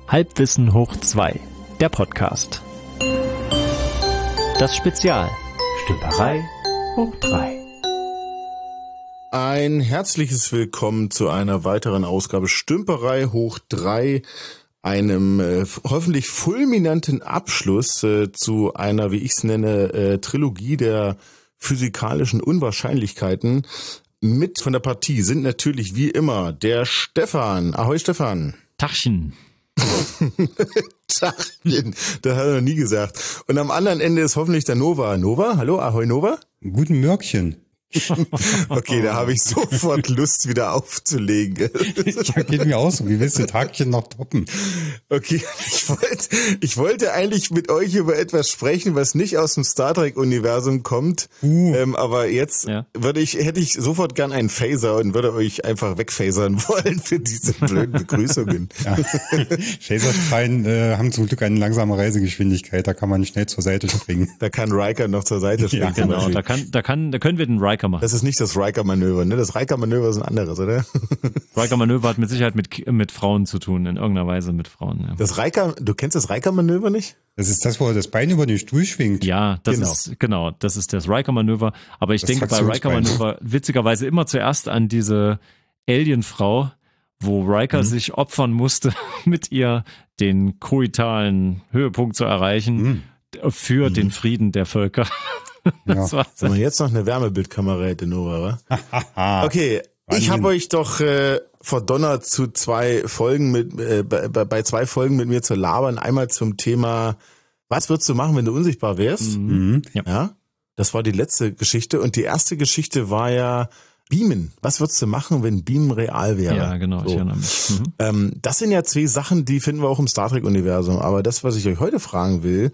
Halbwissen hoch 2, der Podcast. Das Spezial. Stümperei hoch 3. Ein herzliches Willkommen zu einer weiteren Ausgabe Stümperei hoch 3, einem hoffentlich fulminanten Abschluss zu einer, wie ich es nenne, Trilogie der physikalischen Unwahrscheinlichkeiten. Mit von der Partie sind natürlich wie immer der Stefan. Ahoi Stefan. Tachchen. Tachchen, das hat er noch nie gesagt. Und am anderen Ende ist hoffentlich der Nova. Nova, hallo, ahoi Nova. Guten Mörkchen. Okay, da habe ich sofort Lust, wieder aufzulegen. Ja, geht mir auch so. Wie willst du Tagchen noch toppen? Okay, ich wollte eigentlich mit euch über etwas sprechen, was nicht aus dem Star Trek-Universum kommt. Aber jetzt hätte ich sofort gern einen Phaser und würde euch einfach wegphasern wollen für diese blöden Begrüßungen. Ja. Phaserstrahlen haben zum Glück eine langsame Reisegeschwindigkeit. Da kann man schnell zur Seite springen. Da kann Riker noch zur Seite springen. Ja, genau. Da können wir den Riker machen. Das ist nicht das Riker-Manöver, ne? Das Riker-Manöver ist ein anderes, oder? Riker-Manöver hat mit Sicherheit mit Frauen zu tun, in irgendeiner Weise mit Frauen. Ja. Du kennst das Riker-Manöver nicht? Das ist das, wo er das Bein über den Stuhl schwingt. Ja, das ist das Riker-Manöver. Aber ich denke bei Riker-Manöver witzigerweise immer zuerst an diese Alien-Frau, wo Riker sich opfern musste, mit ihr den koitalen Höhepunkt zu erreichen für den Frieden der Völker. Ja. Wenn man jetzt noch eine Wärmebildkamera hätte, Nora, wa? Okay, ich habe euch doch verdonnert zu bei 2 Folgen mit mir zu labern. Einmal zum Thema, was würdest du machen, wenn du unsichtbar wärst? Ja. Das war die letzte Geschichte. Und die erste Geschichte war ja Beamen. Was würdest du machen, wenn Beamen real wäre? Ja, genau. So. Ich erinnere mich. Das sind ja 2 Sachen, die finden wir auch im Star Trek-Universum. Aber das, was ich euch heute fragen will,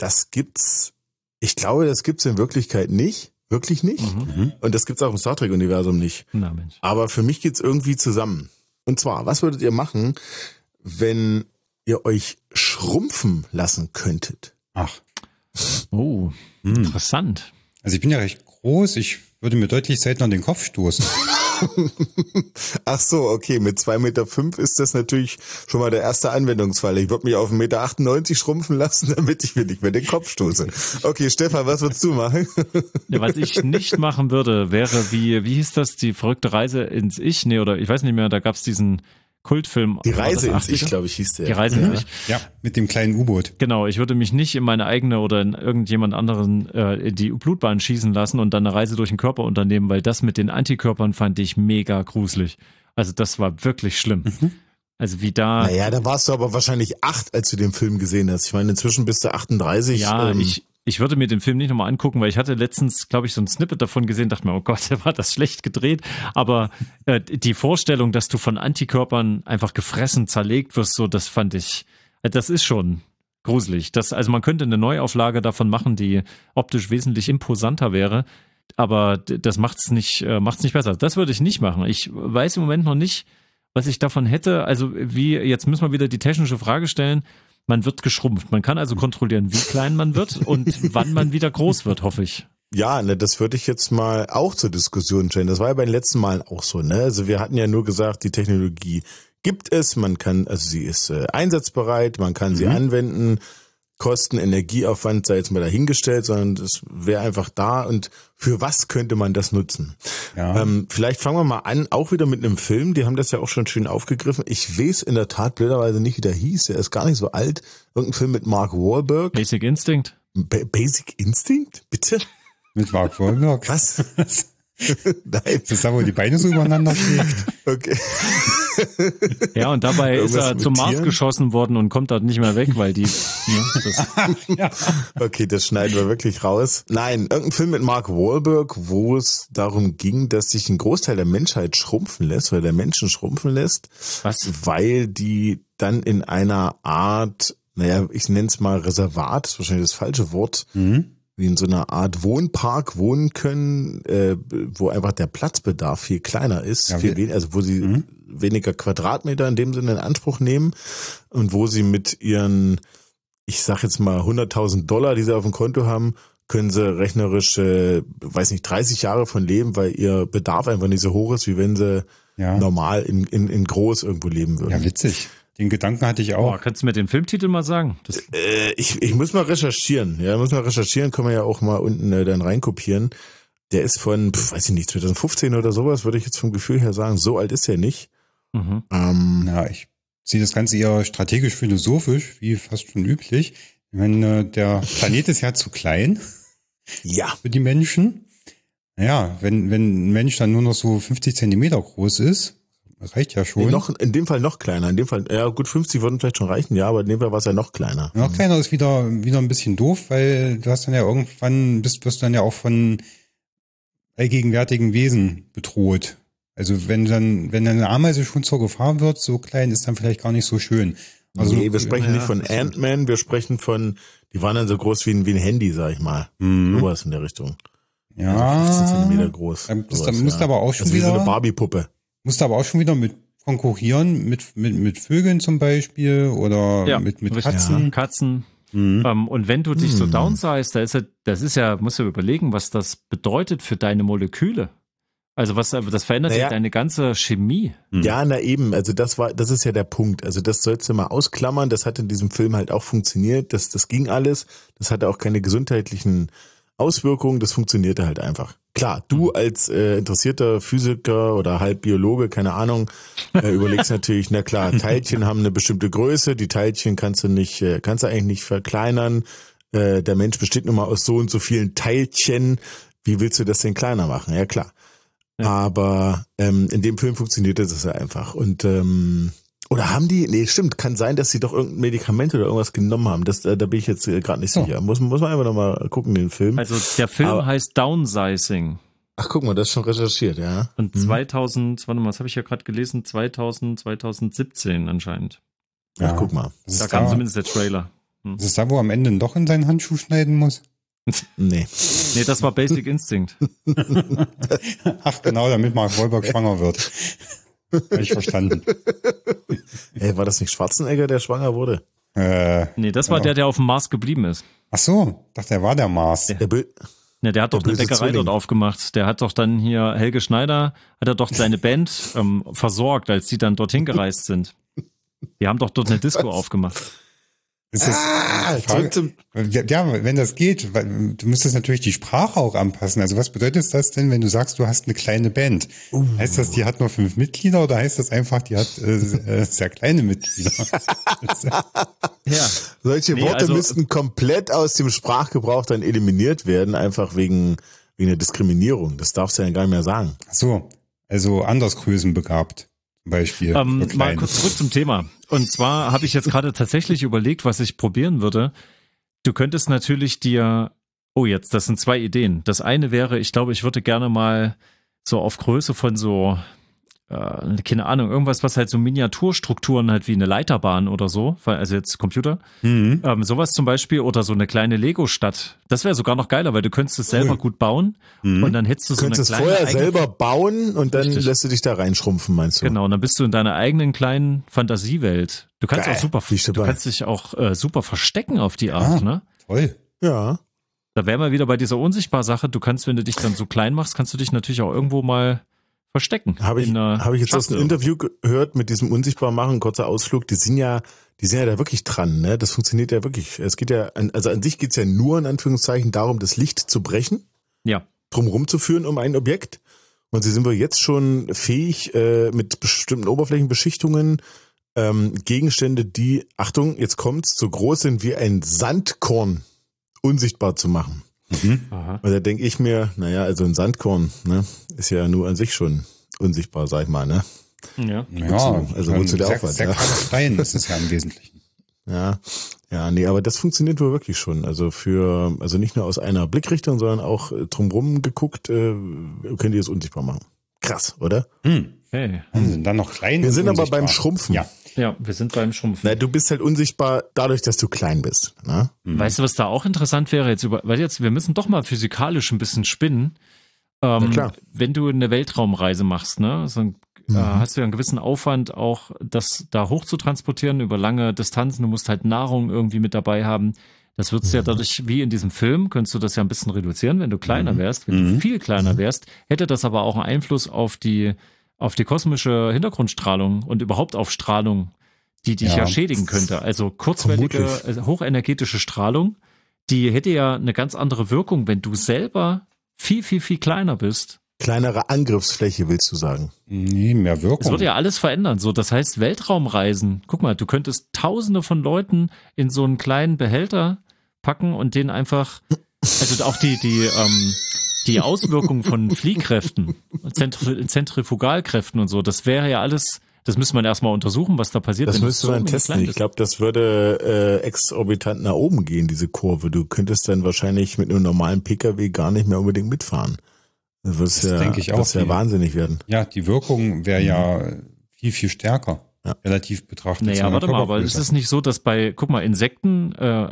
ich glaube, das gibt's in Wirklichkeit nicht. Wirklich nicht. Und das gibt's auch im Star Trek-Universum nicht. Na Mensch. Aber für mich geht's irgendwie zusammen. Und zwar, was würdet ihr machen, wenn ihr euch schrumpfen lassen könntet? Ach. Oh, interessant. Also ich bin ja recht groß. Ich würde mir deutlich seltener den Kopf stoßen. Ach so, okay. Mit 2,5 Meter ist das natürlich schon mal der erste Anwendungsfall. Ich würde mich auf 1,98 Meter schrumpfen lassen, damit ich mir nicht mehr den Kopf stoße. Okay, Stefan, was würdest du machen? Ja, was ich nicht machen würde, wäre wie hieß das, die verrückte Reise ins Ich? Nee, oder ich weiß nicht mehr, da gab's diesen Kultfilm. Die Reise ins Ich, glaube ich, hieß der. Die Reise ins Ich. Ja, mit dem kleinen U-Boot. Genau, ich würde mich nicht in meine eigene oder in irgendjemand anderen die Blutbahn schießen lassen und dann eine Reise durch den Körper unternehmen, weil das mit den Antikörpern fand ich mega gruselig. Also das war wirklich schlimm. Also wie da... Naja, da warst du aber wahrscheinlich 8, als du den Film gesehen hast. Ich meine, inzwischen bist du 38. Ja, ich würde mir den Film nicht nochmal angucken, weil ich hatte letztens, glaube ich, so ein Snippet davon gesehen, dachte mir, oh Gott, war das schlecht gedreht. Aber die Vorstellung, dass du von Antikörpern einfach gefressen, zerlegt wirst, so, das fand ich, das ist schon gruselig. Also man könnte eine Neuauflage davon machen, die optisch wesentlich imposanter wäre, aber das macht's nicht besser. Das würde ich nicht machen. Ich weiß im Moment noch nicht, was ich davon hätte. Also jetzt müssen wir wieder die technische Frage stellen. Man wird geschrumpft. Man kann also kontrollieren, wie klein man wird und wann man wieder groß wird, hoffe ich. Ja, ne, das würde ich jetzt mal auch zur Diskussion stellen. Das war ja bei den letzten Malen auch so, ne? Also wir hatten ja nur gesagt, die Technologie gibt es, sie ist einsatzbereit, man kann sie anwenden. Kosten, Energieaufwand sei jetzt mal dahingestellt, sondern es wäre einfach da und für was könnte man das nutzen? Ja. Vielleicht fangen wir mal an, auch wieder mit einem Film, die haben das ja auch schon schön aufgegriffen. Ich weiß in der Tat blöderweise nicht, wie der hieß, der ist gar nicht so alt. Irgendein Film mit Mark Wahlberg. Basic Instinct? Basic Instinct? Bitte? Mit Mark Wahlberg? Was? Nein. Das ist da, wo die Beine so übereinander schlägt. Okay. Ja, und dabei ist er zum Mars geschossen worden und kommt dort nicht mehr weg, weil die... Ja. Okay, das schneiden wir wirklich raus. Nein, irgendein Film mit Mark Wahlberg, wo es darum ging, dass sich ein Großteil der Menschheit schrumpfen lässt, oder der Menschen schrumpfen lässt. Was? Weil die dann in einer Art, ich nenne es mal Reservat, das ist wahrscheinlich das falsche Wort, wie in so einer Art Wohnpark wohnen können, wo einfach der Platzbedarf viel kleiner ist, wo sie weniger Quadratmeter in dem Sinne in Anspruch nehmen und wo sie mit ihren, ich sag jetzt mal $100.000, die sie auf dem Konto haben, können sie rechnerisch, 30 Jahre von leben, weil ihr Bedarf einfach nicht so hoch ist, wie wenn sie normal in groß irgendwo leben würden. Ja, witzig. Den Gedanken hatte ich auch. Kannst du mir den Filmtitel mal sagen? Ich muss mal recherchieren. Ja, können wir ja auch mal unten dann reinkopieren. Der ist von, weiß ich nicht, 2015 oder sowas, würde ich jetzt vom Gefühl her sagen. So alt ist er nicht. Mhm. Ich sehe das Ganze eher strategisch-philosophisch, wie fast schon üblich. Ich meine, der Planet ist ja zu klein für die Menschen. Naja, wenn ein Mensch dann nur noch so 50 Zentimeter groß ist, reicht ja schon. Nee, in dem Fall noch kleiner. In dem Fall, ja gut, 50 würden vielleicht schon reichen, ja, aber in dem Fall war es ja noch kleiner. Noch kleiner ist wieder ein bisschen doof, weil du hast dann ja irgendwann, wirst du dann ja auch von allgegenwärtigen Wesen bedroht. Also wenn eine Ameise schon zur Gefahr wird, so klein ist dann vielleicht gar nicht so schön. Also nee, wir sprechen nicht von Ant-Man, wir sprechen von, die waren dann so groß wie ein Handy, sag ich mal. Sowas in der Richtung. Ja. Also 15 Zentimeter groß. Dann musst du aber auch schon wieder. Wie so eine Barbie-Puppe. Musst du aber auch schon wieder mit konkurrieren, mit Vögeln zum Beispiel oder mit Katzen. Ja. Katzen. Und wenn du dich so downsizest, das ist ja, musst du überlegen, was das bedeutet für deine Moleküle. Also das verändert ja deine ganze Chemie. Ja, na eben, also das ist ja der Punkt. Also das sollst du mal ausklammern, das hat in diesem Film halt auch funktioniert, das ging alles, das hatte auch keine gesundheitlichen Auswirkungen, das funktionierte halt einfach. Klar, du als interessierter Physiker oder halb Biologe, keine Ahnung, überlegst natürlich, na klar, Teilchen haben eine bestimmte Größe, die Teilchen kannst du eigentlich nicht verkleinern. Der Mensch besteht nun mal aus so und so vielen Teilchen. Wie willst du das denn kleiner machen? Ja klar. Ja. Aber in dem Film funktioniert das ja einfach. Und oder haben die? Nee, stimmt. Kann sein, dass sie doch irgendein Medikament oder irgendwas genommen haben. Da bin ich jetzt gerade nicht sicher. Muss man einfach nochmal gucken, den Film. Also der Film heißt Downsizing. Ach, guck mal, das ist schon recherchiert, ja. Und 2000, warte mal, was habe ich ja gerade gelesen? 2017 anscheinend. Ach, guck mal. Da kam zumindest der Trailer. Ist es da, wo er am Ende doch in seinen Handschuh schneiden muss? Nee. Nee, das war Basic Instinct. Ach genau, damit Mark Wahlberg schwanger wird. Hab ich verstanden. Ey, war das nicht Schwarzenegger, der schwanger wurde? Nee, das war der auf dem Mars geblieben ist. Ach so, dachte, der war der Mars. Der hat doch eine Bäckerei dort aufgemacht. Der hat doch dann hier, Helge Schneider, hat er doch seine Band versorgt, als die dann dorthin gereist sind. Die haben doch dort eine Disco aufgemacht. Wenn das geht, weil du müsstest natürlich die Sprache auch anpassen. Also was bedeutet das denn, wenn du sagst, du hast eine kleine Band? Heißt das, die hat nur 5 Mitglieder oder heißt das einfach, die hat sehr kleine Mitglieder? Ja. Solche Worte müssten komplett aus dem Sprachgebrauch dann eliminiert werden, einfach wegen der Diskriminierung. Das darfst du ja gar nicht mehr sagen. Ach so, also andersgrößenbegabt. Beispiel. Mal kurz zurück zum Thema. Und zwar habe ich jetzt gerade tatsächlich überlegt, was ich probieren würde. Du könntest natürlich das sind 2 Ideen. Das eine wäre, ich glaube, ich würde gerne mal so auf Größe von so, keine Ahnung, irgendwas, was halt so Miniaturstrukturen halt wie eine Leiterbahn oder so, also jetzt Computer, sowas zum Beispiel oder so eine kleine Lego-Stadt. Das wäre sogar noch geiler, weil du könntest es selber gut bauen und dann hättest du so eine kleine... Du könntest es vorher selber bauen und dann lässt du dich da reinschrumpfen, meinst du? Genau, und dann bist du in deiner eigenen kleinen Fantasiewelt. Du kannst kannst dich auch super verstecken auf die Art, ne? Toll. Ja. Da wären wir wieder bei dieser Unsichtbar-Sache. Du kannst, wenn du dich dann so klein machst, kannst du dich natürlich auch irgendwo mal verstecken. Habe ich jetzt aus einem Interview gehört mit diesem Unsichtbar-Machen, kurzer Ausflug, die sind ja da wirklich dran, ne? Das funktioniert ja wirklich. Es geht ja, also an sich geht's ja nur in Anführungszeichen darum, das Licht zu brechen. Ja. Drumherum zu führen um ein Objekt. Und sie sind wir jetzt schon fähig, mit bestimmten Oberflächenbeschichtungen Gegenstände, die, Achtung, jetzt kommt's, so groß sind wie ein Sandkorn, unsichtbar zu machen. Und da denke ich mir, naja, also ein Sandkorn, ne, ist ja nur an sich schon unsichtbar, sag ich mal, ne? Ja. Wozu der Aufwand? Sehr kleiner Stein ist es ja im Wesentlichen. Ja, nee, aber das funktioniert wohl wirklich schon. Also nicht nur aus einer Blickrichtung, sondern auch drumrum geguckt, könnt ihr es unsichtbar machen. Krass, oder? Hey. Wir sind dann noch klein. Wir sind aber beim Schrumpfen. Ja, wir sind beim Schrumpfen. Na, du bist halt unsichtbar dadurch, dass du klein bist. Ne? Weißt du, was da auch interessant wäre? Wir müssen doch mal physikalisch ein bisschen spinnen. Klar. Wenn du eine Weltraumreise machst, ne, hast du ja einen gewissen Aufwand, auch das da hoch zu transportieren über lange Distanzen. Du musst halt Nahrung irgendwie mit dabei haben. Das würdest du ja dadurch, wie in diesem Film, könntest du das ja ein bisschen reduzieren, wenn du kleiner wärst. Wenn du viel kleiner wärst, hätte das aber auch einen Einfluss auf die kosmische Hintergrundstrahlung und überhaupt auf Strahlung, die dich ja schädigen könnte. Also kurzwellige, hochenergetische Strahlung, die hätte ja eine ganz andere Wirkung, wenn du selber viel, viel, viel kleiner bist. Kleinere Angriffsfläche, willst du sagen? Nee, mehr Wirkung. Es würde ja alles verändern. So, das heißt, Weltraumreisen. Guck mal, du könntest Tausende von Leuten in so einen kleinen Behälter packen und den einfach, also auch die Auswirkungen von Fliehkräften, Zentrifugalkräften und so, das wäre ja alles, das müsste man erstmal untersuchen, was da passiert. Das müsste man testen. Ich glaube, das würde exorbitant nach oben gehen, diese Kurve. Du könntest dann wahrscheinlich mit einem normalen PKW gar nicht mehr unbedingt mitfahren. Das denke ich auch. Das ja wahnsinnig werden. Ja, die Wirkung wäre ja viel, viel stärker, relativ betrachtet. Naja, warte mal, aber ist es nicht so, dass guck mal, Insekten,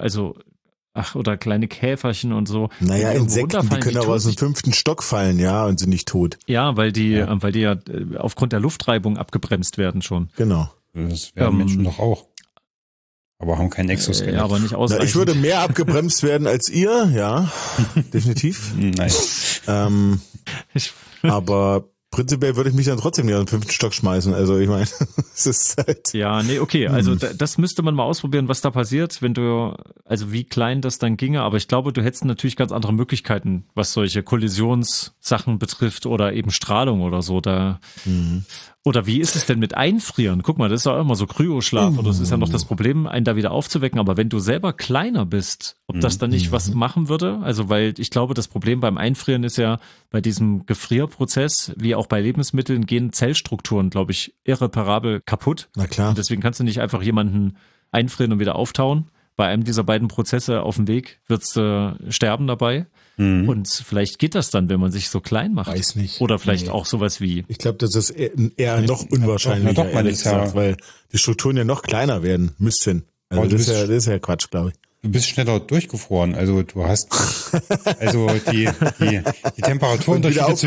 oder kleine Käferchen und so. Naja, Insekten, die können aber aus dem 5. Stock fallen, ja, und sind nicht tot. Ja, weil die ja aufgrund der Luftreibung abgebremst werden schon. Genau. Das werden Menschen doch auch. Aber haben kein Exoskelett. Aber nicht ausreichend. Ich würde mehr abgebremst werden als ihr, ja, definitiv. Nein. Aber prinzipiell würde ich mich dann trotzdem nicht aus dem 5. Stock schmeißen. Also ich meine, es ist halt... Ja, nee, okay. Also das müsste man mal ausprobieren, was da passiert, also wie klein das dann ginge. Aber ich glaube, du hättest natürlich ganz andere Möglichkeiten, was solche Kollisionssachen betrifft oder eben Strahlung oder so. Oder wie ist es denn mit Einfrieren? Guck mal, das ist ja immer so Kryoschlaf. Und das ist ja noch das Problem, einen da wieder aufzuwecken. Aber wenn du selber kleiner bist, ob das dann nicht was machen würde? Also weil ich glaube, das Problem beim Einfrieren ist ja, bei diesem Gefrierprozess, wie auch bei Lebensmitteln, gehen Zellstrukturen, glaube ich, irreparabel kaputt. Na klar. Und deswegen kannst du nicht einfach jemanden einfrieren und wieder auftauen. Bei einem dieser beiden Prozesse auf dem Weg wird's sterben dabei. Und vielleicht geht das dann, wenn man sich so klein macht. Weiß nicht. Oder vielleicht auch sowas wie... Ich glaube, das ist eher noch unwahrscheinlicher, ehrlich gesagt, weil die Strukturen ja noch kleiner werden müssten. Also das ist ja Quatsch, glaube ich. Du bist schneller durchgefroren. Also du hast die Temperaturunterschiede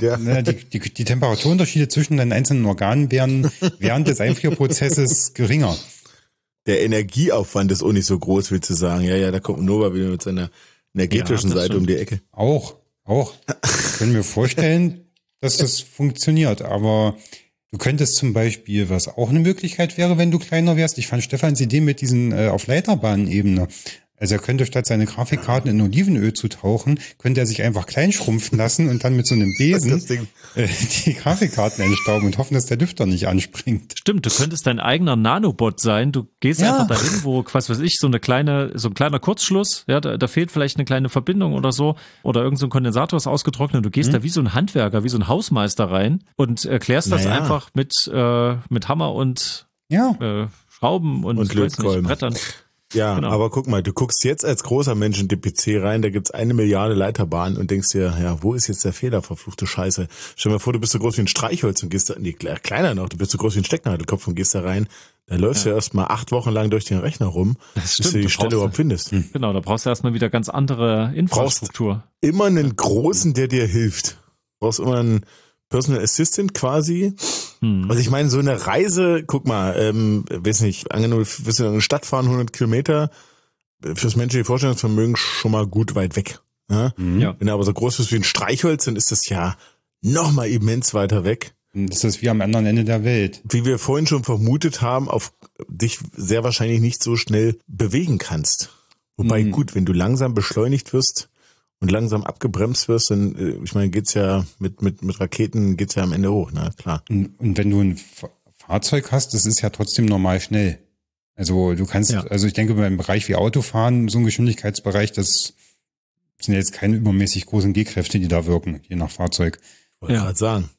die Temperaturunterschiede zwischen deinen einzelnen Organen wären während des Einfrierprozesses geringer. Der Energieaufwand ist auch nicht so groß, willst du sagen. Ja, da kommt Nova wieder mit seiner energetischen Seite um die Ecke. Auch. Können wir vorstellen, dass das funktioniert. Aber du könntest zum Beispiel, was auch eine Möglichkeit wäre, wenn du kleiner wärst. Ich fand Stefans Idee mit diesen auf Leiterbahnebene. Also er könnte statt seine Grafikkarten in Olivenöl zu tauchen, könnte er sich einfach klein schrumpfen lassen und dann mit so einem Besen die Grafikkarten entstauben und hoffen, dass der Lüfter nicht anspringt. Stimmt, du könntest dein eigener Nanobot sein. Du gehst einfach dahin, wo, was weiß ich, so ein kleiner Kurzschluss, ja, da fehlt vielleicht eine kleine Verbindung oder so, oder irgend so ein Kondensator ist ausgetrocknet. Du gehst da wie so ein Handwerker, wie so ein Hausmeister rein und erklärst das einfach mit Hammer und Schrauben und Lötkolben. Brettern. Ja, genau. Aber guck mal, du guckst jetzt als großer Mensch in den PC rein, da gibt's 1 Milliarde Leiterbahnen und denkst dir, ja, wo ist jetzt der Fehler, verfluchte Scheiße. Stell dir mal vor, du bist so groß wie ein Streichholz und gehst da, kleiner noch, du bist so groß wie ein Stecknadelkopf und gehst da rein, dann läufst du erstmal 8 Wochen lang durch den Rechner rum, bis du die Stelle überhaupt findest. Genau, da brauchst du erstmal wieder ganz andere Infrastruktur. Brauchst immer einen Großen, der dir hilft. Brauchst immer einen Personal Assistant quasi. Also ich meine, so eine Reise, guck mal, weiß nicht, angenommen, du wirst in eine Stadt fahren, 100 Kilometer, fürs menschliche Vorstellungsvermögen schon mal gut weit weg. Ja? Wenn du aber so groß bist wie ein Streichholz, dann ist das ja noch mal immens weiter weg. Das ist wie am anderen Ende der Welt. Wie wir vorhin schon vermutet haben, auf dich sehr wahrscheinlich nicht so schnell bewegen kannst. Wobei gut, wenn du langsam beschleunigt wirst und langsam abgebremst wirst, dann, ich meine, geht's ja mit Raketen geht's ja am Ende hoch, na klar. Und wenn du ein Fahrzeug hast, das ist ja trotzdem normal schnell. Also du kannst, also ich denke, beim Bereich wie Autofahren, so ein Geschwindigkeitsbereich, das sind jetzt keine übermäßig großen G-Kräfte, die da wirken, je nach Fahrzeug. Wollte ich gerade sagen.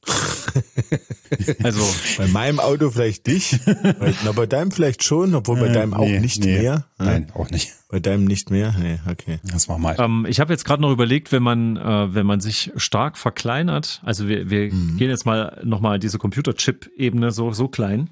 Also bei meinem Auto vielleicht nicht, bei deinem vielleicht schon, obwohl bei deinem auch nicht mehr. Nein, auch nicht. Bei deinem nicht mehr? Nee, okay. Das war mal. Ich habe jetzt gerade noch überlegt, wenn man sich stark verkleinert, also wir gehen jetzt mal nochmal diese Computerchip-Ebene so klein.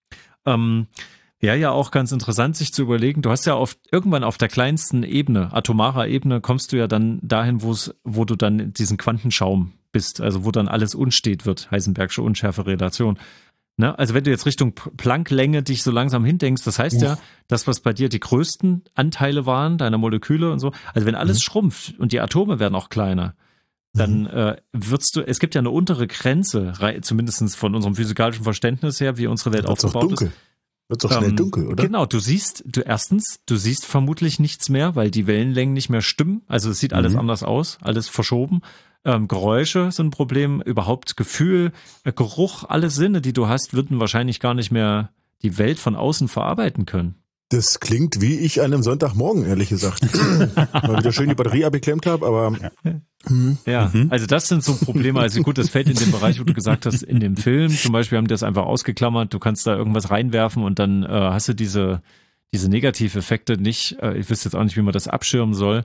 Wäre ja auch ganz interessant, sich zu überlegen, du hast ja irgendwann auf der kleinsten Ebene, atomarer Ebene, kommst du ja dann dahin, wo du dann in diesen Quantenschaum bist, also wo dann alles unstet wird, Heisenbergsche Unschärferelation. Ne? Also wenn du jetzt Richtung Plancklänge dich so langsam hindenkst, das heißt ja, das, was bei dir die größten Anteile waren, deiner Moleküle und so, also wenn alles schrumpft und die Atome werden auch kleiner, dann es gibt ja eine untere Grenze, zumindest von unserem physikalischen Verständnis her, wie unsere Welt aufgebaut ist. Wird doch schnell dunkel, oder? Genau, du siehst vermutlich nichts mehr, weil die Wellenlängen nicht mehr stimmen. Also es sieht alles anders aus, alles verschoben. Geräusche sind ein Problem, überhaupt Gefühl, Geruch, alle Sinne, die du hast, würden wahrscheinlich gar nicht mehr die Welt von außen verarbeiten können. Das klingt wie ich an einem Sonntagmorgen, ehrlich gesagt. Mal wieder schön die Batterie abgeklemmt habe, aber... Ja, also das sind so Probleme. Also gut, das fällt in den Bereich, wo du gesagt hast, in dem Film zum Beispiel haben die das einfach ausgeklammert. Du kannst da irgendwas reinwerfen und dann hast du diese Negativeffekte nicht. Ich wüsste jetzt auch nicht, wie man das abschirmen soll.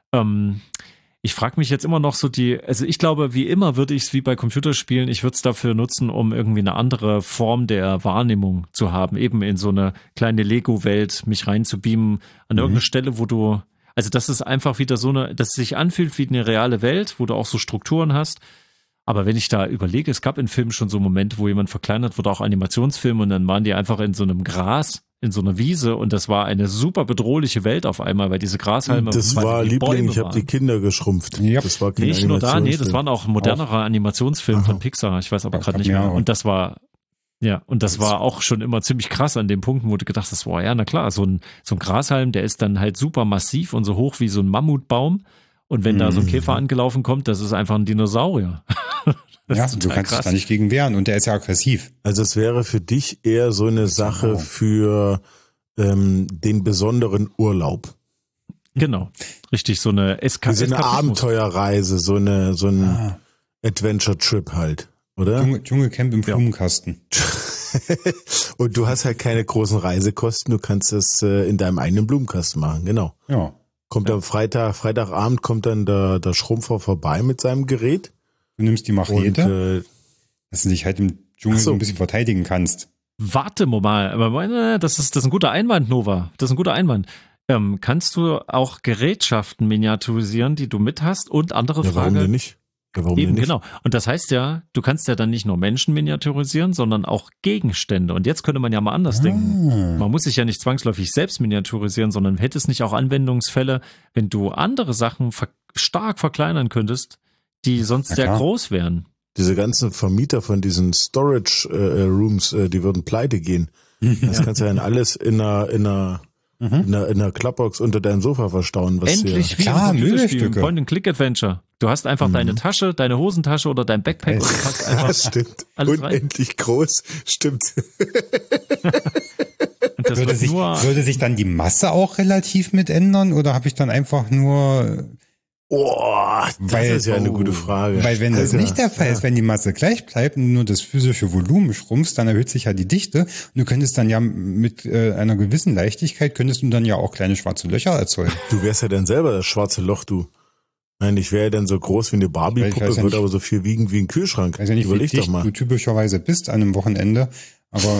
Ich frage mich jetzt immer noch so also ich glaube, wie immer würde ich es wie bei Computerspielen, ich würde es dafür nutzen, um irgendwie eine andere Form der Wahrnehmung zu haben, eben in so eine kleine Lego-Welt mich reinzubeamen, an irgendeine Stelle, wo also das ist einfach wieder dass es sich anfühlt wie eine reale Welt, wo du auch so Strukturen hast. Aber wenn ich da überlege, es gab in Filmen schon so Momente, wo jemand verkleinert wurde, auch Animationsfilme, und dann waren die einfach in so einem Gras, in so einer Wiese, und das war eine super bedrohliche Welt auf einmal, weil diese Grashalme... Das war Liebling, ich habe die Kinder geschrumpft. Ja. Das war kein nicht nur da, das waren auch modernere Animationsfilme von Pixar, ich weiß aber gerade nicht mehr. Und das war... Ja, und das war auch schon immer ziemlich krass an dem Punkt, wo du gedacht hast, boah, ja, na klar, so ein Grashalm, der ist dann halt super massiv und so hoch wie so ein Mammutbaum. Und wenn da so ein Käfer angelaufen kommt, das ist einfach ein Dinosaurier. Ja, du kannst dich da nicht gegen wehren, und der ist ja aggressiv. Also es wäre für dich eher so eine Sache für den besonderen Urlaub. Genau, richtig, so eine So eine Abenteuerreise, so ein Adventure-Trip halt, oder? Dschungelcamp im Blumenkasten. Und du hast halt keine großen Reisekosten, du kannst das in deinem eigenen Blumenkasten machen, genau. Ja. Kommt am Freitagabend kommt dann der Schrumpfer vorbei mit seinem Gerät. Du nimmst die Machete, dass du dich halt im Dschungel so ein bisschen verteidigen kannst. Warte mal, aber das ist ein guter Einwand, Nova. Das ist ein guter Einwand. Kannst du auch Gerätschaften miniaturisieren, die du mit hast? Und andere Frage. Warum denn nicht? Ja, warum eben, denn nicht? genau. Und das heißt ja, du kannst ja dann nicht nur Menschen miniaturisieren, sondern auch Gegenstände. Und jetzt könnte man ja mal anders denken. Man muss sich ja nicht zwangsläufig selbst miniaturisieren, sondern hätte es nicht auch Anwendungsfälle, wenn du andere Sachen stark verkleinern könntest, die sonst sehr groß wären. Diese ganzen Vermieter von diesen Storage Rooms, die würden pleite gehen. Das kannst du ja in alles in einer Klappbox unter deinem Sofa verstauen. Was endlich wie ein Computerspiel, Point-and-Click-Adventure. Du hast einfach deine Tasche, deine Hosentasche oder dein Backpack und du hast einfach das stimmt. Alles unendlich rein. Groß, stimmt. Und das würde sich dann die Masse auch relativ mit ändern, oder habe ich dann einfach nur... Das ist ja eine gute Frage. Weil wenn das nicht der Fall ist, wenn die Masse gleich bleibt und nur das physische Volumen schrumpft, dann erhöht sich ja die Dichte. Und du könntest dann ja mit einer gewissen Leichtigkeit, könntest du dann ja auch kleine schwarze Löcher erzeugen. Du wärst ja dann selber das schwarze Loch, du. Nein, ich wäre ja dann so groß wie eine Barbie-Puppe, würde aber so viel wiegen wie ein Kühlschrank. Weiß ja nicht, wie dicht du typischerweise bist an einem Wochenende. Aber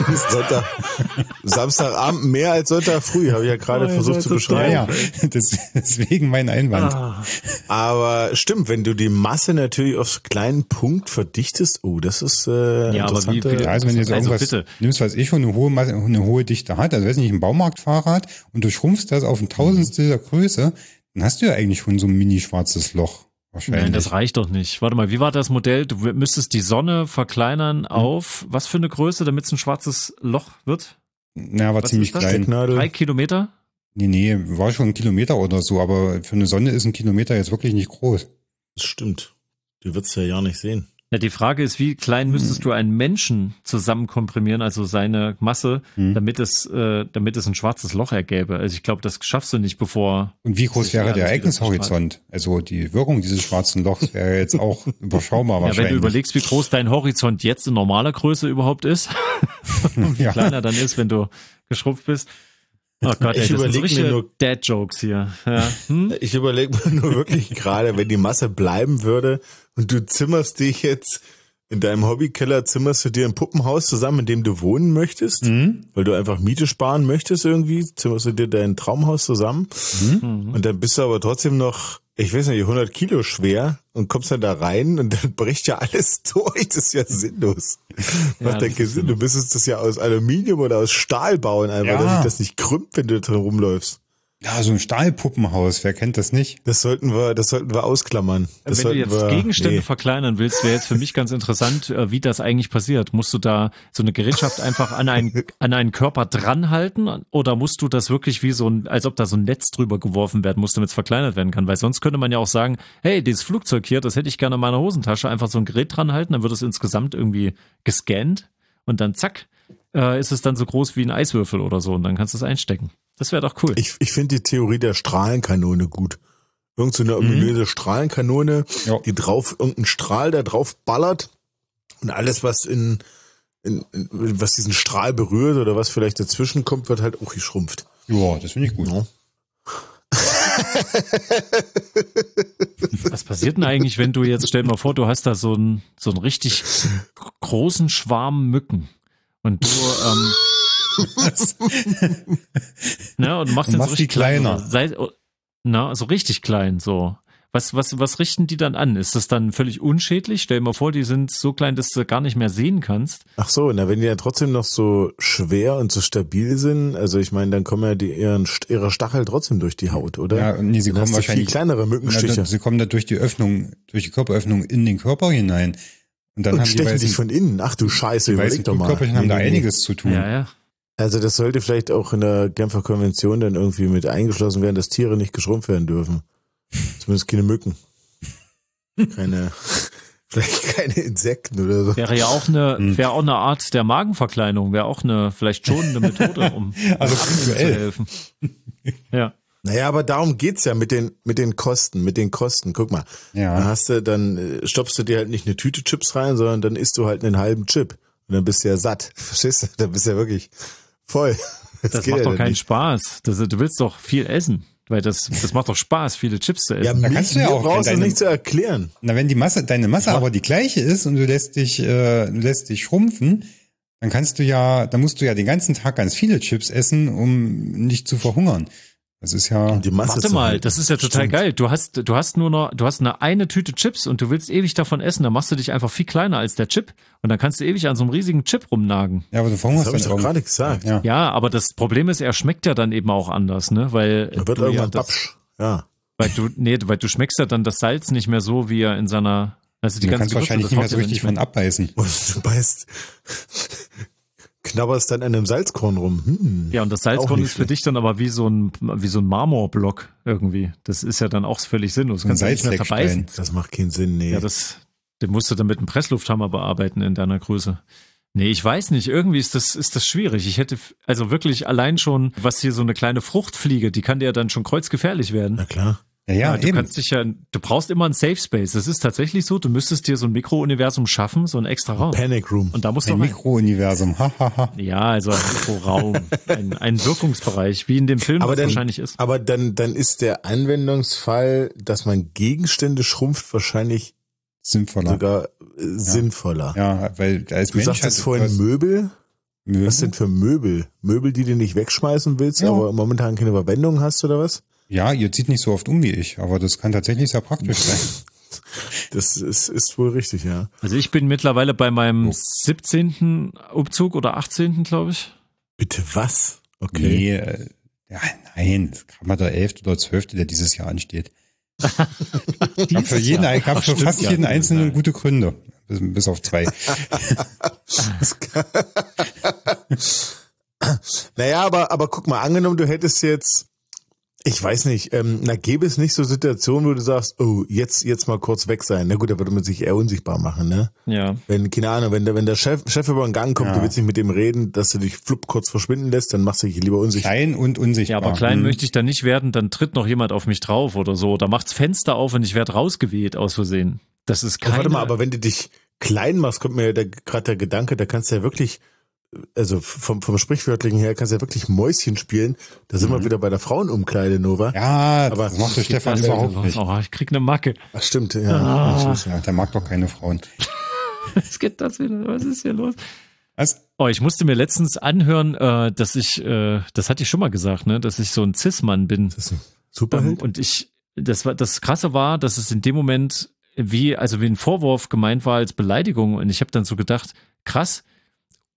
Samstagabend mehr als Sonntag früh, habe ich ja gerade versucht zu beschreiben. Ja, deswegen mein Einwand. Aber stimmt, wenn du die Masse natürlich auf kleinen Punkt verdichtest, das ist aber wie viel, also wenn du jetzt irgendwas nimmst, was schon eine hohe Dichte hat, also weiß nicht, ein Baumarktfahrrad, und du schrumpfst das auf ein Tausendstel der Größe, dann hast du ja eigentlich schon so ein mini-schwarzes Loch. Nein, das reicht doch nicht. Warte mal, wie war das Modell? Du müsstest die Sonne verkleinern auf was für eine Größe, damit es ein schwarzes Loch wird? Ja, war ziemlich klein. 3 Kilometer? Nee, war schon 1 Kilometer oder so, aber für eine Sonne ist 1 Kilometer jetzt wirklich nicht groß. Das stimmt. Du würdest ja nicht sehen. Ja, die Frage ist, wie klein müsstest du einen Menschen zusammenkomprimieren, also seine Masse, damit es ein schwarzes Loch ergäbe. Also ich glaube, das schaffst du nicht, bevor... Und wie groß wäre der Ereignishorizont? Also die Wirkung dieses schwarzen Lochs wäre jetzt auch überschaubar wahrscheinlich. Ja, wenn du überlegst, wie groß dein Horizont jetzt in normaler Größe überhaupt ist und wie kleiner dann ist, wenn du geschrumpft bist. Oh Gott, das sind richtige Dad-Jokes hier. Ja. Ich überlege mir nur wirklich gerade, wenn die Masse bleiben würde und du zimmerst dich jetzt in deinem Hobbykeller, zimmerst du dir ein Puppenhaus zusammen, in dem du wohnen möchtest, weil du einfach Miete sparen möchtest irgendwie, zimmerst du dir dein Traumhaus zusammen und dann bist du aber trotzdem noch, ich weiß nicht, 100 Kilo schwer und kommst dann da rein und dann bricht ja alles durch. Das ist ja sinnlos. Macht ja keinen Sinn. Du müsstest das ja aus Aluminium oder aus Stahl bauen, einfach, dass sich das nicht krümmt, wenn du drin rumläufst. Ja, so ein Stahlpuppenhaus, wer kennt das nicht? Das sollten wir ausklammern. Wenn du jetzt Gegenstände verkleinern willst, wäre jetzt für mich ganz interessant, wie das eigentlich passiert. Musst du da so eine Gerätschaft einfach an einen Körper dranhalten oder musst du das wirklich wie als ob da so ein Netz drüber geworfen werden muss, damit es verkleinert werden kann? Weil sonst könnte man ja auch sagen, hey, dieses Flugzeug hier, das hätte ich gerne in meiner Hosentasche, einfach so ein Gerät dranhalten, dann wird es insgesamt irgendwie gescannt und dann zack, ist es dann so groß wie ein Eiswürfel oder so und dann kannst du es einstecken. Das wäre doch cool. Ich finde die Theorie der Strahlenkanone gut. Irgend so eine ominöse Strahlenkanone, die irgendein Strahl da drauf ballert und alles, was was diesen Strahl berührt oder was vielleicht dazwischen kommt, wird halt auch geschrumpft. Ja, das finde ich gut. Ja. Was passiert denn eigentlich, wenn du jetzt, stell dir mal vor, du hast da so einen richtig großen Schwarm Mücken und du und machst den so richtig kleiner. So richtig klein, so. Was richten die dann an? Ist das dann völlig unschädlich? Stell dir mal vor, die sind so klein, dass du gar nicht mehr sehen kannst. Ach so, wenn die ja trotzdem noch so schwer und so stabil sind, also ich meine, dann kommen ja ihre Stachel trotzdem durch die Haut, oder? Ja, nee, sie kommen wahrscheinlich viel kleinere Mückenstiche. Sie kommen da durch die Körperöffnung in den Körper hinein. Und dann haben stechen sich von innen. Ach du Scheiße, überleg doch mal. Die Körperchen haben da einiges zu tun. Ja. Also das sollte vielleicht auch in der Genfer Konvention dann irgendwie mit eingeschlossen werden, dass Tiere nicht geschrumpft werden dürfen. Zumindest keine Mücken. Vielleicht keine Insekten oder so. Wäre auch eine Art der Magenverkleinerung, wäre auch eine vielleicht schonende Methode, um also zu helfen. Ja. Naja, aber darum geht's ja mit den Kosten. Guck mal. Ja. Dann stopfst du dir halt nicht eine Tüte Chips rein, sondern dann isst du halt einen halben Chip. Und dann bist du ja satt. Verstehst du? Dann bist du ja wirklich voll. Das macht doch keinen Spaß. Du willst doch viel essen. Weil das macht doch Spaß, viele Chips zu essen. Ja, da kannst du ja auch brauchst du nicht zu erklären. Na, wenn deine Masse aber die gleiche ist und du lässt dich schrumpfen, dann musst du ja den ganzen Tag ganz viele Chips essen, um nicht zu verhungern. Das ist ja die Masse. Warte mal, das ist ja total geil. Du hast eine Tüte Chips und du willst ewig davon essen, dann machst du dich einfach viel kleiner als der Chip und dann kannst du ewig an so einem riesigen Chip rumnagen. Ja, aber du verhungerst dann. Das habe ich doch gerade gesagt. Ja, aber das Problem ist, er schmeckt ja dann eben auch anders, ne? Weil er wird irgendwann babsch. Ja. Weil du schmeckst ja dann das Salz nicht mehr so, wie er in seiner, also die du ganze kannst wahrscheinlich nicht mehr so richtig von abbeißen. Du knabberst dann an einem Salzkorn rum. Ja, und das Salzkorn ist für dich dann aber wie so ein Marmorblock irgendwie. Das ist ja dann auch völlig sinnlos. Du kannst ja nicht mehr verbeißen. Das macht keinen Sinn, nee. Ja, den musst du dann mit einem Presslufthammer bearbeiten in deiner Größe. Nee, ich weiß nicht. Irgendwie ist das schwierig. Ich hätte, also wirklich allein schon, was hier so eine kleine Fruchtfliege, die kann dir ja dann schon kreuzgefährlich werden. Na klar. Ja, du brauchst immer einen Safe Space. Das ist tatsächlich so. Du müsstest dir so ein Mikrouniversum schaffen, so ein extra Raum. Panic Room. Und da musst du ein Mikrouniversum. Ja, also ein Mikroraum, ein Wirkungsbereich, wie in dem Film wahrscheinlich ist. Aber dann ist der Anwendungsfall, dass man Gegenstände schrumpft, wahrscheinlich sinnvoller. Sogar sinnvoller. Ja, weil als Mensch. Du sagtest vorhin Möbel. Was sind für Möbel? Möbel, die du nicht wegschmeißen willst, aber momentan keine Verwendung hast oder was? Ja, ihr zieht nicht so oft um wie ich, aber das kann tatsächlich sehr praktisch sein. Das ist wohl richtig, ja. Also ich bin mittlerweile bei meinem 17. Umzug oder 18. glaube ich. Bitte was? Okay. Nee, nein, das kam mal der 11. oder 12., der dieses Jahr ansteht. Gab für fast jeden Einzelnen gute Gründe. Bis auf 2. Naja, aber guck mal, angenommen, du hättest jetzt, ich weiß nicht, gäbe es nicht so Situationen, wo du sagst, oh, jetzt mal kurz weg sein. Na gut, da würde man sich eher unsichtbar machen, ne? Ja. Keine Ahnung, wenn der Chef über den Gang kommt, du willst nicht mit dem reden, dass du dich kurz verschwinden lässt, dann machst du dich lieber unsichtbar. Klein und unsichtbar. Ja, aber klein möchte ich dann nicht werden, dann tritt noch jemand auf mich drauf oder so. Da macht's Fenster auf und ich werde rausgeweht aus Versehen. Das ist keine... Warte mal, aber wenn du dich klein machst, kommt mir ja gerade der Gedanke, da kannst du ja wirklich, also vom Sprichwörtlichen her, kannst du ja wirklich Mäuschen spielen. Da sind wir wieder bei der Frauenumkleide, Nova. Ja, aber das macht der Stefan überhaupt nicht. Oh, ich krieg eine Macke. Ach stimmt, ja. Der mag doch keine Frauen. Was geht das wieder? Was ist hier los? Was? Oh, ich musste mir letztens anhören, dass ich, das hatte ich schon mal gesagt, ne, dass ich so ein Cis-Mann bin. Das ist ein Superheld. Und das Krasse war, dass es in dem Moment wie ein Vorwurf gemeint war als Beleidigung. Und ich habe dann so gedacht, krass,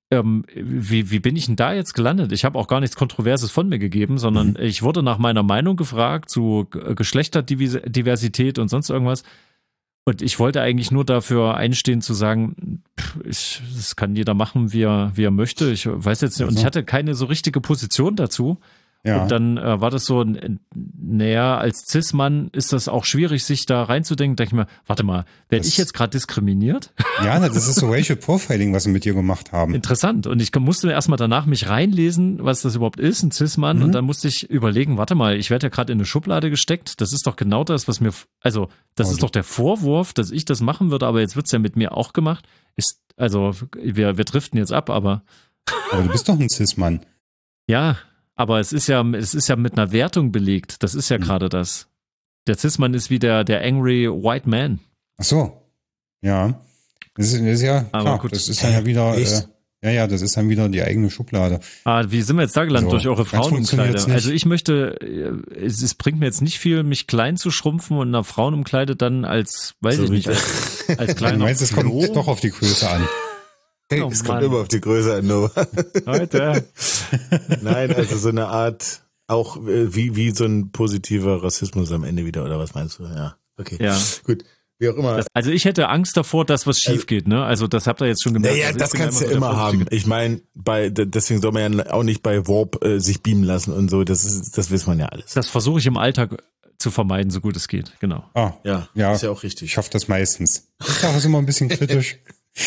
wie bin ich denn da jetzt gelandet? Ich habe auch gar nichts Kontroverses von mir gegeben, sondern ich wurde nach meiner Meinung gefragt zu Geschlechterdiversität und sonst irgendwas. Und ich wollte eigentlich nur dafür einstehen zu sagen, das kann jeder machen, wie er möchte. Ich weiß jetzt nicht. Und ich hatte keine so richtige Position dazu. Ja. Und dann war das so, naja, als Cis-Mann ist das auch schwierig, sich da reinzudenken. Denke ich mir, warte mal, werde ich jetzt gerade diskriminiert? Ja, das ist so Racial Profiling, was wir mit dir gemacht haben. Interessant. Und ich musste erstmal danach mich reinlesen, was das überhaupt ist, ein Cis-Mann. Und dann musste ich überlegen, warte mal, ich werde ja gerade in eine Schublade gesteckt. Das ist doch genau das, was mir, also das ist doch der Vorwurf, dass ich das machen würde, aber jetzt wird's ja mit mir auch gemacht. Wir driften jetzt ab, aber du bist doch ein Cis-Mann. Ja, aber es ist ja mit einer Wertung belegt. Das ist ja gerade das. Der Cis-Mann ist wie der angry white man. Ach so. Ja. Das ist ja klar. Gut. Das ist dann ja wieder, das ist dann wieder die eigene Schublade. Wie sind wir jetzt da gelandet? Durch eure Frauenumkleide? Also ich möchte, es bringt mir jetzt nicht viel, mich klein zu schrumpfen und einer Frauenumkleide dann als kleiner. Du meinst, es kommt doch auf die Größe an. Hey, es kommt immer auf die Größe an, Nova. Heute. Nein, also so eine Art, auch wie so ein positiver Rassismus am Ende wieder, oder was meinst du? Ja, okay. Ja. Gut, wie auch immer. Also ich hätte Angst davor, dass was schief geht, ne? Also das habt ihr jetzt schon gemerkt. Naja, das kannst du ja immer haben. Ich meine, deswegen soll man ja auch nicht bei Warp sich beamen lassen und so, das wissen man ja alles. Das versuche ich im Alltag zu vermeiden, so gut es geht, genau. Ja, ist ja auch richtig. Ich schaffe das meistens. Ich sage es immer ein bisschen kritisch.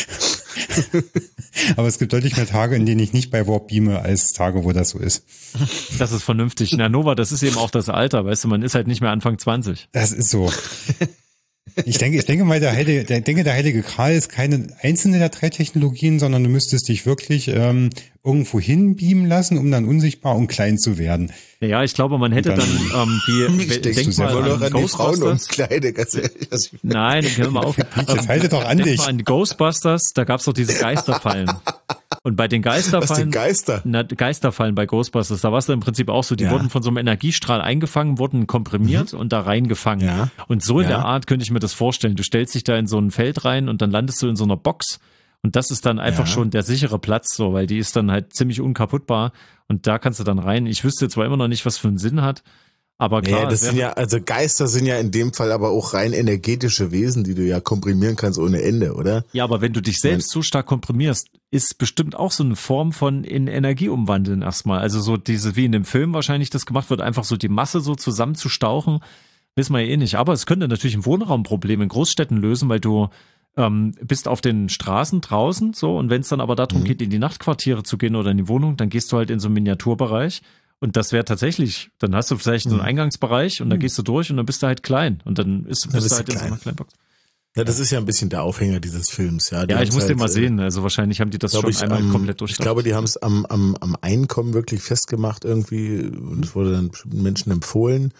Aber es gibt deutlich mehr Tage, in denen ich nicht bei Warp beame, als Tage, wo das so ist. Das ist vernünftig. Na, Nova, das ist eben auch das Alter, weißt du, man ist halt nicht mehr Anfang 20. Das ist so. Ich denke mal, der heilige Gral ist keine einzelne der 3 Technologien, sondern du müsstest dich wirklich irgendwo hinbeamen lassen, um dann unsichtbar und klein zu werden. Ja, ich glaube, man hätte dann denk mal an die Frauenumkleide, ganz ehrlich. Nein, hör mal auf. Jetzt halte doch an dich. Denk mal an Ghostbusters, da gab's doch diese Geisterfallen. Und bei den Geisterfallen, Geisterfallen bei Ghostbusters, da war es im Prinzip auch so, die wurden von so einem Energiestrahl eingefangen, wurden komprimiert und da reingefangen. Ja. Und so in der Art könnte ich mir das vorstellen. Du stellst dich da in so ein Feld rein und dann landest du in so einer Box und das ist dann einfach schon der sichere Platz, so, weil die ist dann halt ziemlich unkaputtbar und da kannst du dann rein. Ich wüsste zwar immer noch nicht, was für einen Sinn hat, aber klar. Ja, das sind ja, also Geister sind ja in dem Fall aber auch rein energetische Wesen, die du ja komprimieren kannst ohne Ende, oder? Ja, aber wenn du dich selbst so stark komprimierst, ist bestimmt auch so eine Form von in Energie umwandeln erstmal. Also so diese, wie in dem Film wahrscheinlich das gemacht wird, einfach so die Masse so zusammenzustauchen, wissen wir ja eh nicht. Aber es könnte natürlich ein Wohnraumproblem in Großstädten lösen, weil du bist auf den Straßen draußen so und wenn es dann aber darum geht, in die Nachtquartiere zu gehen oder in die Wohnung, dann gehst du halt in so einen Miniaturbereich. Und das wäre tatsächlich, dann hast du vielleicht so einen Eingangsbereich und da gehst du durch und dann bist du halt klein. Und dann bist du halt in so einer kleinen Box. Ja, das ist ja ein bisschen der Aufhänger dieses Films. Ja, ich muss den mal sehen. Also wahrscheinlich haben die das schon einmal komplett durchdacht. Ich glaube, die haben es am Einkommen wirklich festgemacht irgendwie und es wurde dann bestimmten Menschen empfohlen.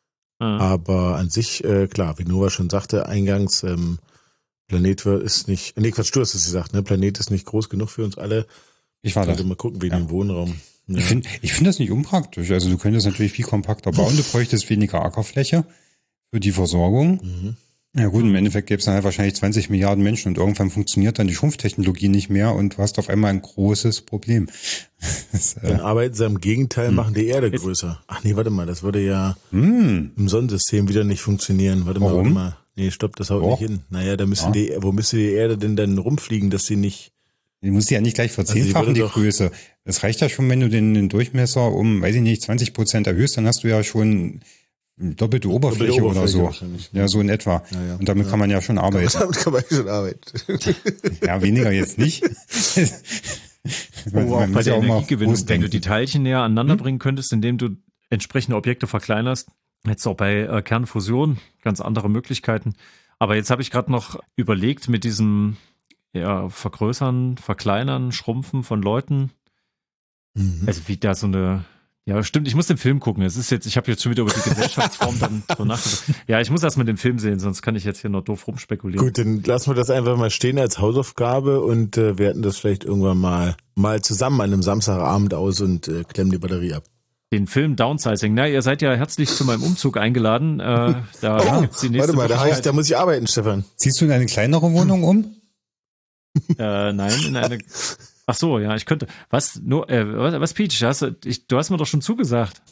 Aber an sich, klar, wie Nova schon sagte, eingangs, Planet ist nicht, du hast es gesagt, ne? Planet ist nicht groß genug für uns alle. Ich war da. Also mal gucken, wegen dem Wohnraum. Ja. Ich finde das nicht unpraktisch. Also du könntest natürlich viel kompakter bauen, du bräuchtest weniger Ackerfläche für die Versorgung. Ja gut, im Endeffekt gäbe es dann halt wahrscheinlich 20 Milliarden Menschen und irgendwann funktioniert dann die Schrumpftechnologie nicht mehr und du hast auf einmal ein großes Problem. Dann arbeiten sie im Gegenteil, machen die Erde größer. Ach nee, warte mal, das würde ja im Sonnensystem wieder nicht funktionieren. Warte mal. Nee, stopp, das haut nicht hin. Naja, da müssen wo müsste die Erde denn dann rumfliegen, dass sie nicht... Die muss ja nicht gleich verzehnfachen, die Größe. Das reicht ja schon, wenn du den Durchmesser um, 20% erhöhst, dann hast du ja schon doppelte Oberfläche oder so. Ja, so in etwa. Ja. Und damit kann man ja schon arbeiten. Damit kann man schon arbeiten. Ja, weniger jetzt nicht. Auch bei der Energiegewinnung, wenn du die Teilchen näher aneinander bringen könntest, indem du entsprechende Objekte verkleinerst, hättest du auch bei Kernfusion ganz andere Möglichkeiten. Aber jetzt habe ich gerade noch überlegt mit diesem Vergrößern, Verkleinern, Schrumpfen von Leuten. Also wie da so eine... Ja, stimmt, ich muss den Film gucken. Ich habe jetzt schon wieder über die Gesellschaftsform dann so nachgedacht. Ja, ich muss erst mal den Film sehen, sonst kann ich jetzt hier noch doof rumspekulieren. Gut, dann lassen wir das einfach mal stehen als Hausaufgabe und werten das vielleicht irgendwann mal zusammen an einem Samstagabend aus und klemmen die Batterie ab. Den Film Downsizing. Na, ihr seid ja herzlich zu meinem Umzug eingeladen. Gibt's die nächste da muss ich arbeiten, Stefan. Ziehst du in eine kleinere Wohnung um? Nein, in eine Ach so, ja, ich könnte. Was, Peach? Du hast mir doch schon zugesagt.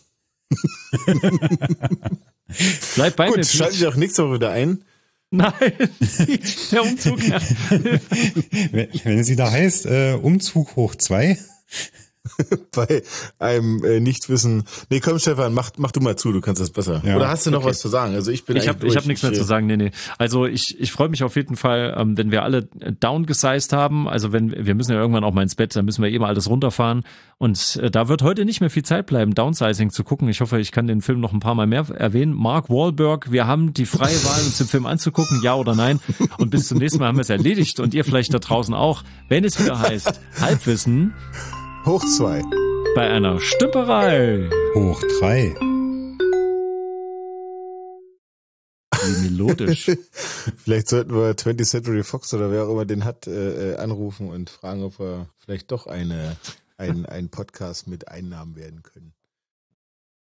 Bleib bei mir. Gut, schalten Sie auch nächste Woche wieder ein. Nein, der Umzug. Ja. Wenn es wieder heißt, Umzug hoch 2. Bei einem Nichtwissen. Nee, komm Stefan, mach du mal zu, du kannst das besser. Ja. Oder hast du noch was zu sagen? Also ich hab nichts mehr zu sagen, nee. Also ich freue mich auf jeden Fall, wenn wir alle downgesized haben, also wir müssen ja irgendwann auch mal ins Bett, dann müssen wir eben alles runterfahren und da wird heute nicht mehr viel Zeit bleiben, Downsizing zu gucken. Ich hoffe, ich kann den Film noch ein paar Mal mehr erwähnen. Mark Wahlberg, wir haben die freie Wahl, uns den Film anzugucken, ja oder nein, und bis zum nächsten Mal haben wir es erledigt und ihr vielleicht da draußen auch, wenn es wieder heißt Halbwissen hoch 2. Bei einer Stümperei. Hoch 3. Wie melodisch. Vielleicht sollten wir 20th Century Fox oder wer auch immer den hat, anrufen und fragen, ob wir vielleicht doch einen Podcast mit Einnahmen werden können.